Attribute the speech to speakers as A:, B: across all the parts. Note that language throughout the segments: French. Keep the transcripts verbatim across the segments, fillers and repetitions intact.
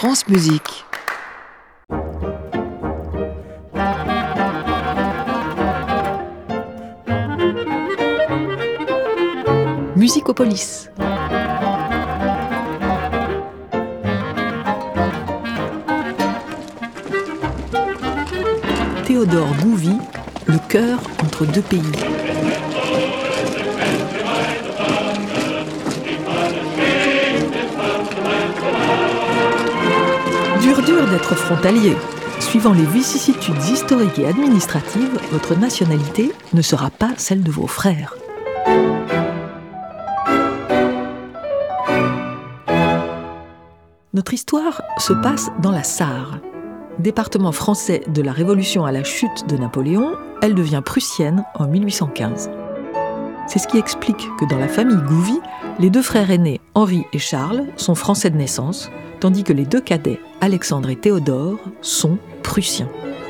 A: France Musique. Musicopolis. Théodore Gouvy, le cœur entre deux pays. Dur dur d'être frontalier. Suivant les vicissitudes historiques et administratives, votre nationalité ne sera pas celle de vos frères. Notre histoire se passe dans la Sarre. Département français de la Révolution à la chute de Napoléon, elle devient prussienne en mille huit cent quinze. C'est ce qui explique que dans la famille Gouvy, les deux frères aînés, Henri et Charles, sont français de naissance, tandis que les deux cadets, Alexandre et Théodore, sont prussiens.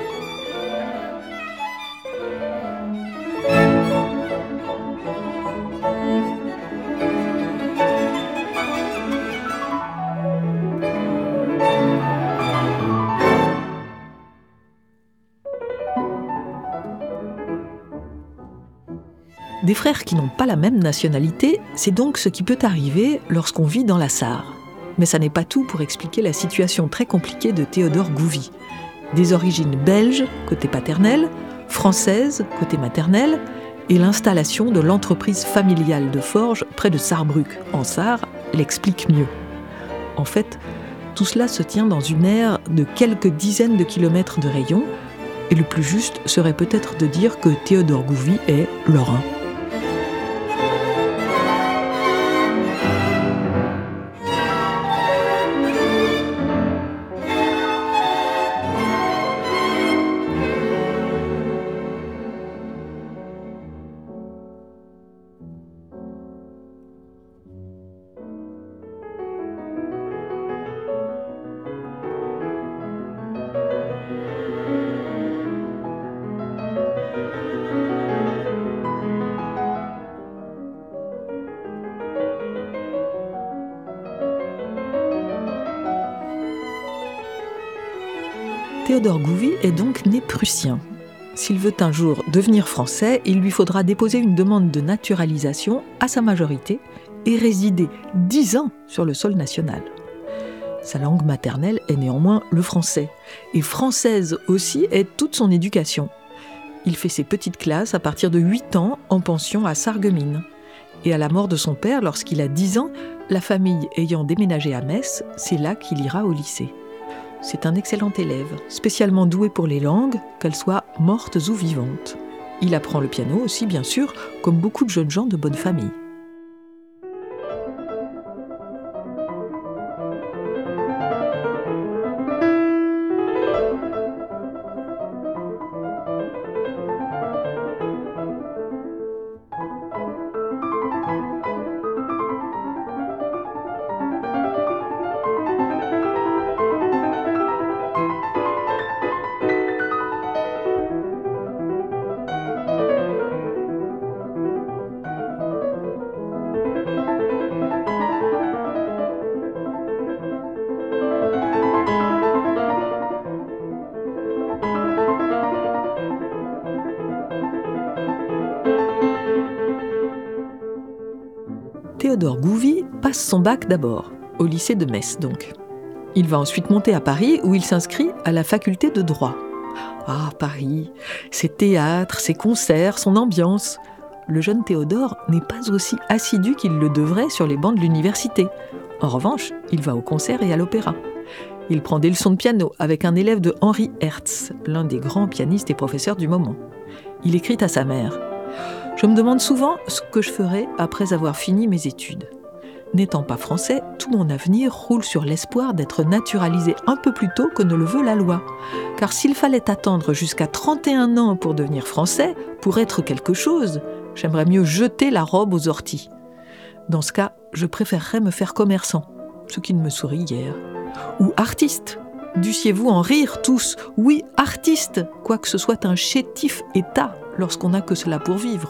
A: Des frères qui n'ont pas la même nationalité, c'est donc ce qui peut arriver lorsqu'on vit dans la Sarre. Mais ça n'est pas tout pour expliquer la situation très compliquée de Théodore Gouvy. Des origines belges, côté paternel, françaises, côté maternel, et l'installation de l'entreprise familiale de forge près de Sarrebruck, en Sarre, l'explique mieux. En fait, tout cela se tient dans une aire de quelques dizaines de kilomètres de rayon, et le plus juste serait peut-être de dire que Théodore Gouvy est lorrain. Théodore Gouvy est donc né prussien. S'il veut un jour devenir français, il lui faudra déposer une demande de naturalisation à sa majorité et résider dix ans sur le sol national. Sa langue maternelle est néanmoins le français, et française aussi est toute son éducation. Il fait ses petites classes à partir de huit ans en pension à Sarreguemines. Et à la mort de son père, lorsqu'il a dix ans, la famille ayant déménagé à Metz, c'est là qu'il ira au lycée. C'est un excellent élève, spécialement doué pour les langues, qu'elles soient mortes ou vivantes. Il apprend le piano aussi, bien sûr, comme beaucoup de jeunes gens de bonne famille. Théodore Gouvy passe son bac d'abord, au lycée de Metz donc. Il va ensuite monter à Paris où il s'inscrit à la faculté de droit. Ah, Paris, ses théâtres, ses concerts, son ambiance. Le jeune Théodore n'est pas aussi assidu qu'il le devrait sur les bancs de l'université. En revanche, il va au concert et à l'opéra. Il prend des leçons de piano avec un élève de Henri Hertz, l'un des grands pianistes et professeurs du moment. Il écrit à sa mère: « Je me demande souvent ce que je ferai après avoir fini mes études. N'étant pas français, tout mon avenir roule sur l'espoir d'être naturalisé un peu plus tôt que ne le veut la loi. Car s'il fallait attendre jusqu'à trente et un ans pour devenir français, pour être quelque chose, j'aimerais mieux jeter la robe aux orties. Dans ce cas, je préférerais me faire commerçant, ce qui ne me sourit guère. Ou artiste. Dussiez-vous en rire tous? Oui, artiste, quoique ce soit un chétif état lorsqu'on n'a que cela pour vivre. »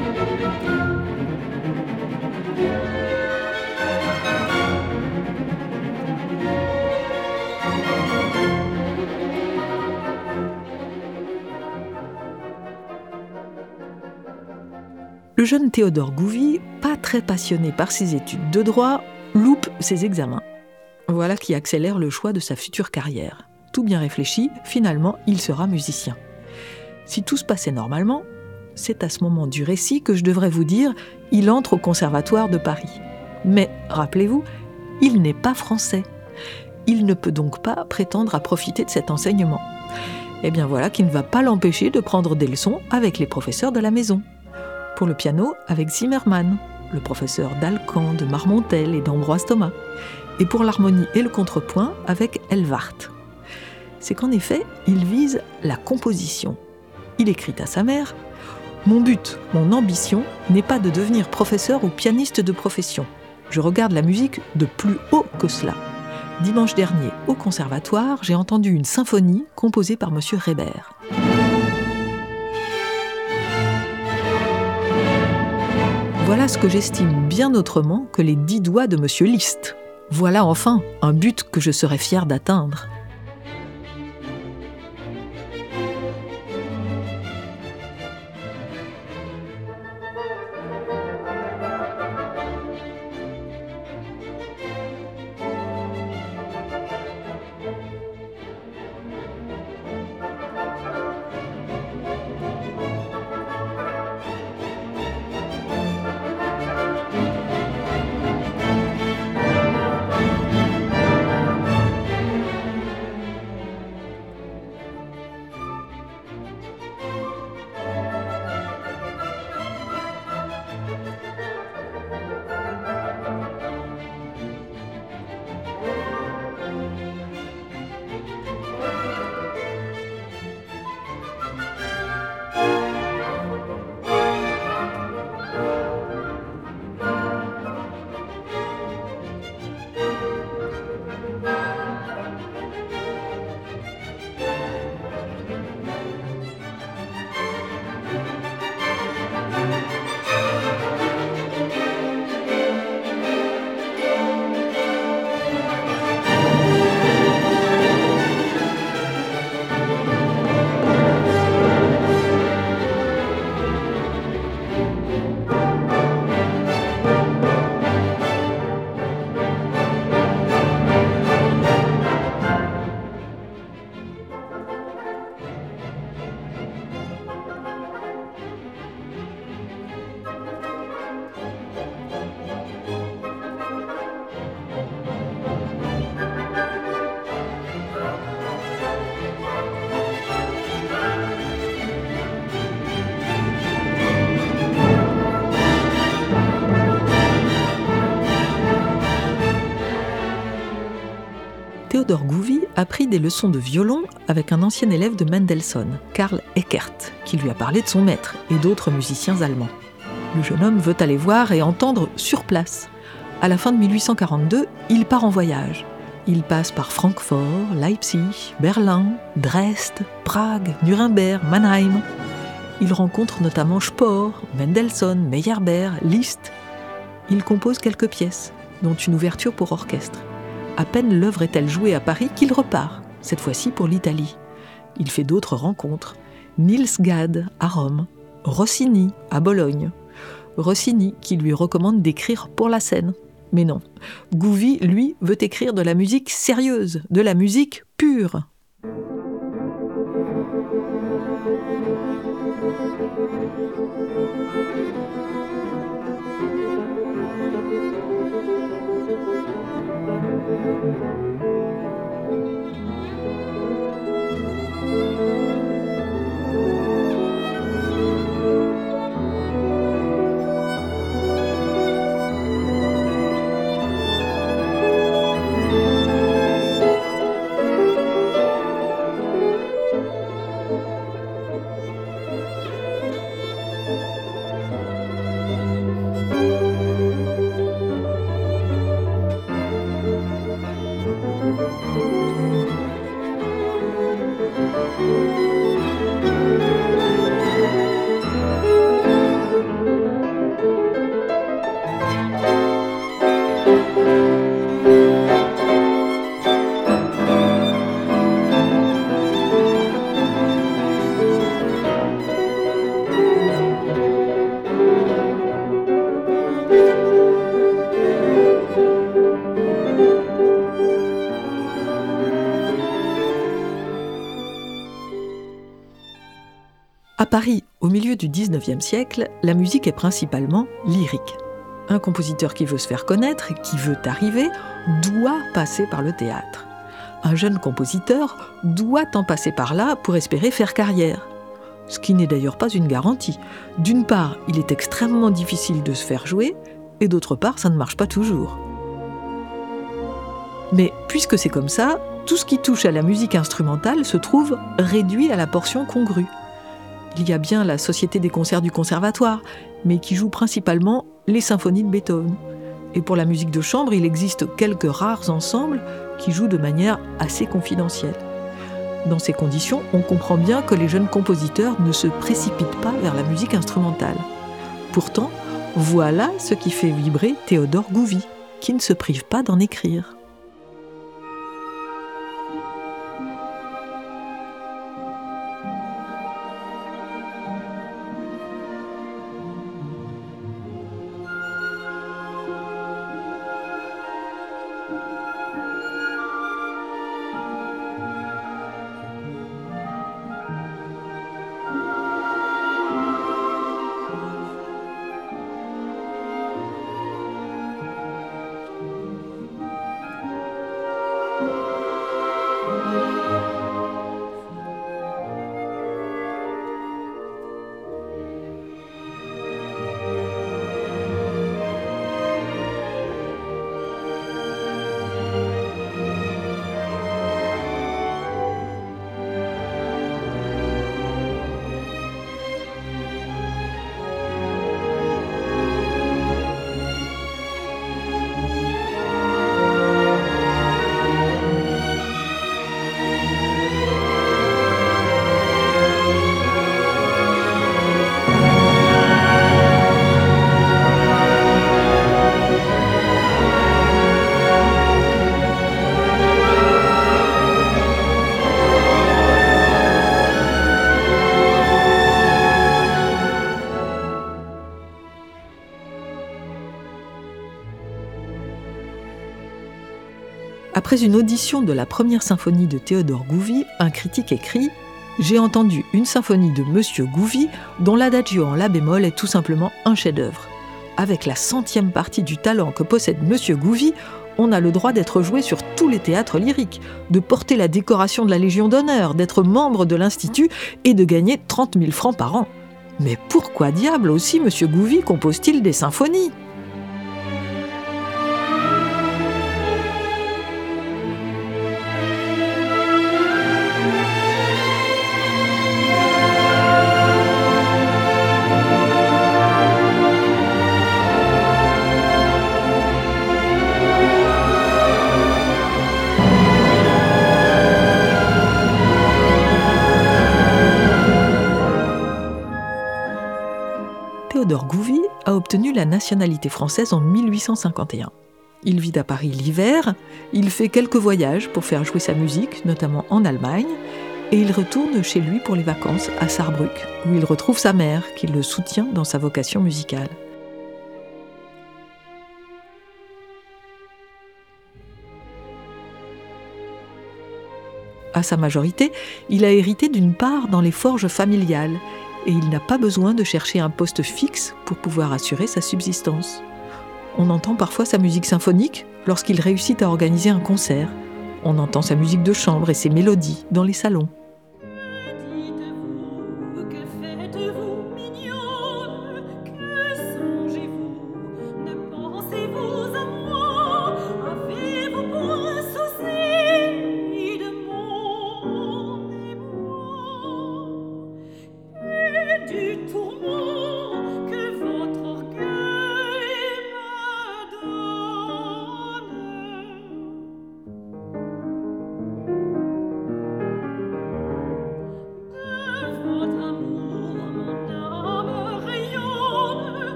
A: Le jeune Théodore Gouvy, pas très passionné par ses études de droit, loupe ses examens. Voilà qui accélère le choix de sa future carrière. Tout bien réfléchi, finalement, il sera musicien. Si tout se passait normalement, c'est à ce moment du récit que je devrais vous dire « il entre au Conservatoire de Paris ». Mais, rappelez-vous, il n'est pas français. Il ne peut donc pas prétendre à profiter de cet enseignement. Et bien voilà qui ne va pas l'empêcher de prendre des leçons avec les professeurs de la maison. Pour le piano, avec Zimmermann, le professeur d'Alcan, de Marmontel et d'Ambroise Thomas. Et pour l'harmonie et le contrepoint, avec Elvart. C'est qu'en effet, il vise la composition. Il écrit à sa mère « Mon but, mon ambition n'est pas de devenir professeur ou pianiste de profession. Je regarde la musique de plus haut que cela. Dimanche dernier, au conservatoire, j'ai entendu une symphonie composée par monsieur Reber. » Voilà ce que j'estime bien autrement que les dix doigts de monsieur Liszt. Voilà enfin un but que je serais fier d'atteindre. Théodore Gouvy a pris des leçons de violon avec un ancien élève de Mendelssohn, Karl Eckert, qui lui a parlé de son maître et d'autres musiciens allemands. Le jeune homme veut aller voir et entendre sur place. À la fin de mille huit cent quarante-deux, il part en voyage. Il passe par Francfort, Leipzig, Berlin, Dresde, Prague, Nuremberg, Mannheim. Il rencontre notamment Spohr, Mendelssohn, Meyerbeer, Liszt. Il compose quelques pièces, dont une ouverture pour orchestre. À peine l'œuvre est-elle jouée à Paris qu'il repart, cette fois-ci pour l'Italie. Il fait d'autres rencontres. Niels Gade à Rome, Rossini à Bologne. Rossini qui lui recommande d'écrire pour la scène. Mais non, Gouvy, lui, veut écrire de la musique sérieuse, de la musique pure. À Paris, au milieu du dix-neuvième siècle, la musique est principalement lyrique. Un compositeur qui veut se faire connaître, qui veut arriver, doit passer par le théâtre. Un jeune compositeur doit en passer par là pour espérer faire carrière. Ce qui n'est d'ailleurs pas une garantie. D'une part, il est extrêmement difficile de se faire jouer, et d'autre part, ça ne marche pas toujours. Mais puisque c'est comme ça, tout ce qui touche à la musique instrumentale se trouve réduit à la portion congrue. Il y a bien la Société des concerts du Conservatoire, mais qui joue principalement les symphonies de Beethoven. Et pour la musique de chambre, il existe quelques rares ensembles qui jouent de manière assez confidentielle. Dans ces conditions, on comprend bien que les jeunes compositeurs ne se précipitent pas vers la musique instrumentale. Pourtant, voilà ce qui fait vibrer Théodore Gouvy, qui ne se prive pas d'en écrire. Après une audition de la première symphonie de Théodore Gouvy, un critique écrit « J'ai entendu une symphonie de Monsieur Gouvy dont l'adagio en la bémol est tout simplement un chef-d'œuvre. Avec la centième partie du talent que possède Monsieur Gouvy, on a le droit d'être joué sur tous les théâtres lyriques, de porter la décoration de la Légion d'honneur, d'être membre de l'Institut et de gagner trente mille francs par an. Mais pourquoi diable aussi Monsieur Gouvy compose-t-il des symphonies ? Théodore Gouvy a obtenu la nationalité française en mille huit cent cinquante et un. Il vit à Paris l'hiver, il fait quelques voyages pour faire jouer sa musique, notamment en Allemagne, et il retourne chez lui pour les vacances à Sarrebruck, où il retrouve sa mère, qui le soutient dans sa vocation musicale. À sa majorité, il a hérité d'une part dans les forges familiales, et il n'a pas besoin de chercher un poste fixe pour pouvoir assurer sa subsistance. On entend parfois sa musique symphonique lorsqu'il réussit à organiser un concert. On entend sa musique de chambre et ses mélodies dans les salons.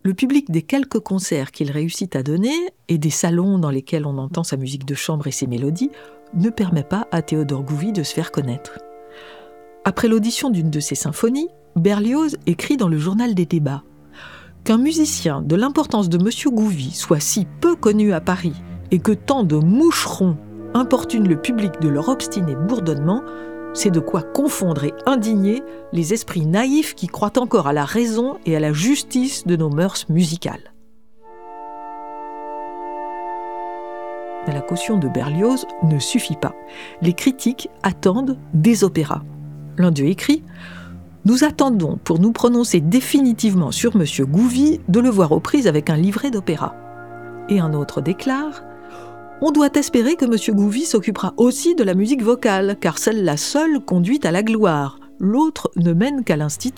A: Le public des quelques concerts qu'il réussit à donner et des salons dans lesquels on entend sa musique de chambre et ses mélodies ne permet pas à Théodore Gouvy de se faire connaître. Après l'audition d'une de ses symphonies, Berlioz écrit dans le journal des débats qu'un musicien de l'importance de Monsieur Gouvy soit si peu connu à Paris et que tant de moucherons importunent le public de leur obstiné bourdonnement, c'est de quoi confondre et indigner les esprits naïfs qui croient encore à la raison et à la justice de nos mœurs musicales. Mais la caution de Berlioz ne suffit pas. Les critiques attendent des opéras. L'un d'eux écrit « Nous attendons, pour nous prononcer définitivement sur Monsieur Gouvy, de le voir aux prises avec un livret d'opéra. » Et un autre déclare « On doit espérer que Monsieur Gouvy s'occupera aussi de la musique vocale, car celle-là seule conduit à la gloire. L'autre ne mène qu'à l'institut. »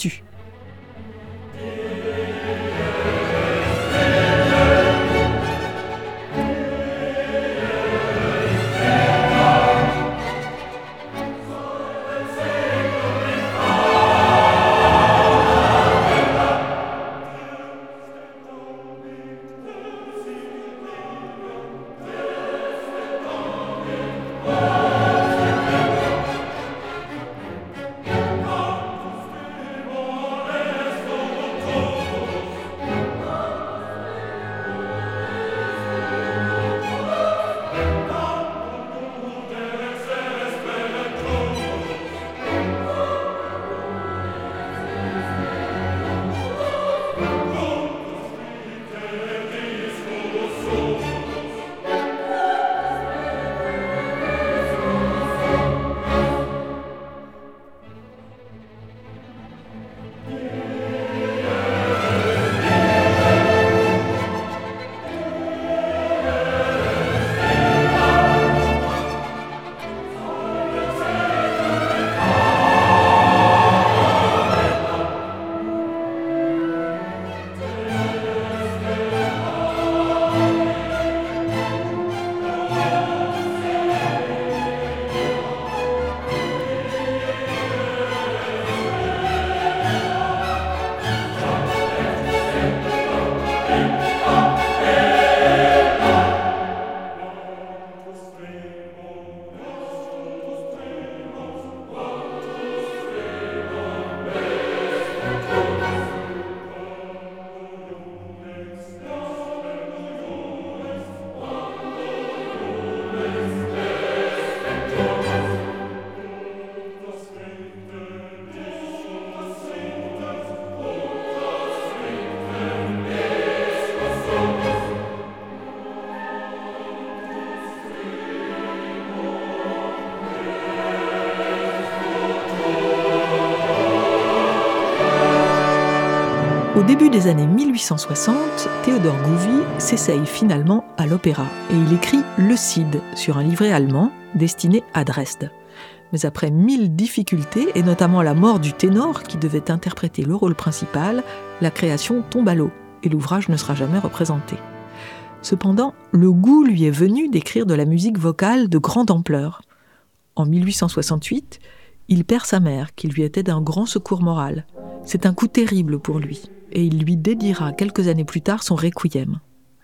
A: Au début des années mille huit cent soixante, Théodore Gouvy s'essaye finalement à l'opéra et il écrit Le Cid sur un livret allemand destiné à Dresde. Mais après mille difficultés, et notamment la mort du ténor qui devait interpréter le rôle principal, la création tombe à l'eau et l'ouvrage ne sera jamais représenté. Cependant, le goût lui est venu d'écrire de la musique vocale de grande ampleur. En mille huit cent soixante-huit, il perd sa mère, qui lui était d'un grand secours moral. C'est un coup terrible pour lui, et il lui dédiera quelques années plus tard son requiem.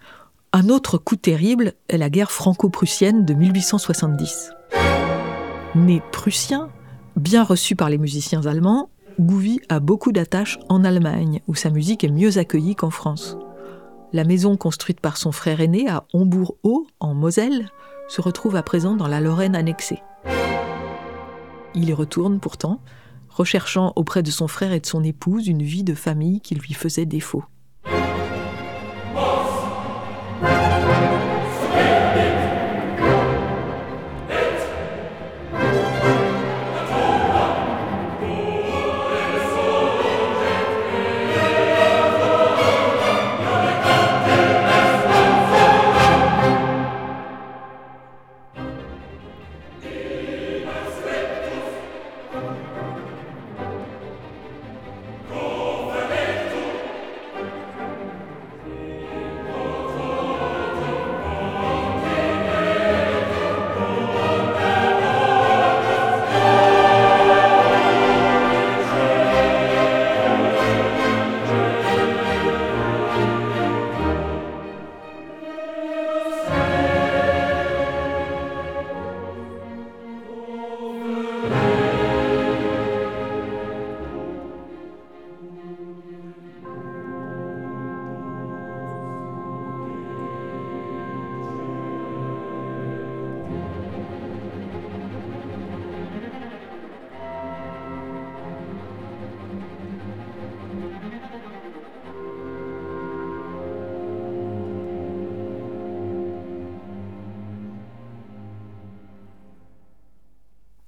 A: Un autre coup terrible est la guerre franco-prussienne de mille huit cent soixante-dix. Né prussien, bien reçu par les musiciens allemands, Gouvy a beaucoup d'attaches en Allemagne, où sa musique est mieux accueillie qu'en France. La maison construite par son frère aîné à Hombourg-Haut, en Moselle, se retrouve à présent dans la Lorraine annexée. Il y retourne pourtant, recherchant auprès de son frère et de son épouse une vie de famille qui lui faisait défaut.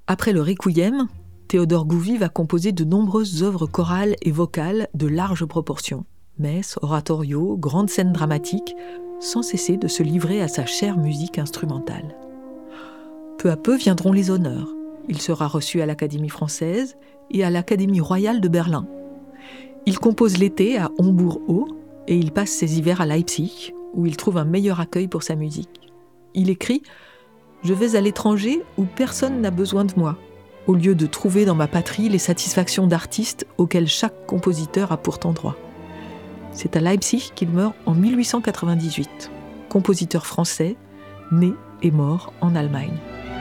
A: Après le Requiem, Théodore Gouvy va composer de nombreuses œuvres chorales et vocales de larges proportions. Messes, oratorios, grandes scènes dramatiques, sans cesser de se livrer à sa chère musique instrumentale. Peu à peu viendront les honneurs. Il sera reçu à l'Académie française et à l'Académie royale de Berlin. Il compose l'été à Hombourg-Haut et il passe ses hivers à Leipzig, où il trouve un meilleur accueil pour sa musique. Il écrit « Je vais à l'étranger où personne n'a besoin de moi, au lieu de trouver dans ma patrie les satisfactions d'artiste auxquelles chaque compositeur a pourtant droit. » C'est à Leipzig qu'il meurt en mille huit cent quatre-vingt-dix-huit, compositeur français, né et mort en Allemagne.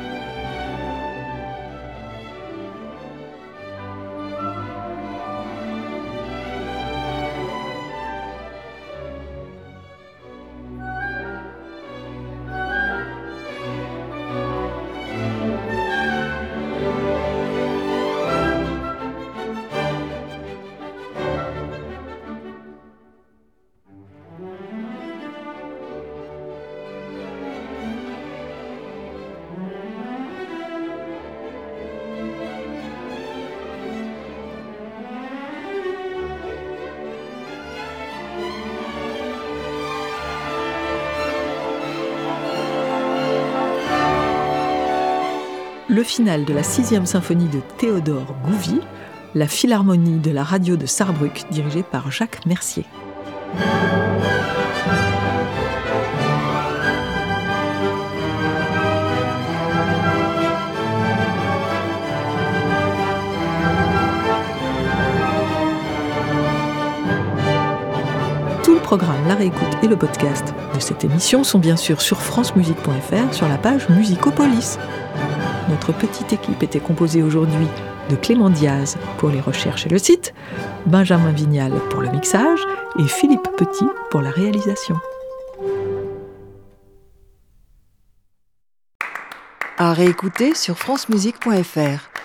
A: Le final de la sixième symphonie de Théodore Gouvy, la Philharmonie de la radio de Sarrebruck, dirigée par Jacques Mercier. Tout le programme, la réécoute et le podcast de cette émission sont bien sûr sur francemusique point f r sur la page Musicopolis. Notre petite équipe était composée aujourd'hui de Clément Diaz pour les recherches et le site, Benjamin Vignal pour le mixage et Philippe Petit pour la réalisation.
B: À réécouter sur francemusique point f r.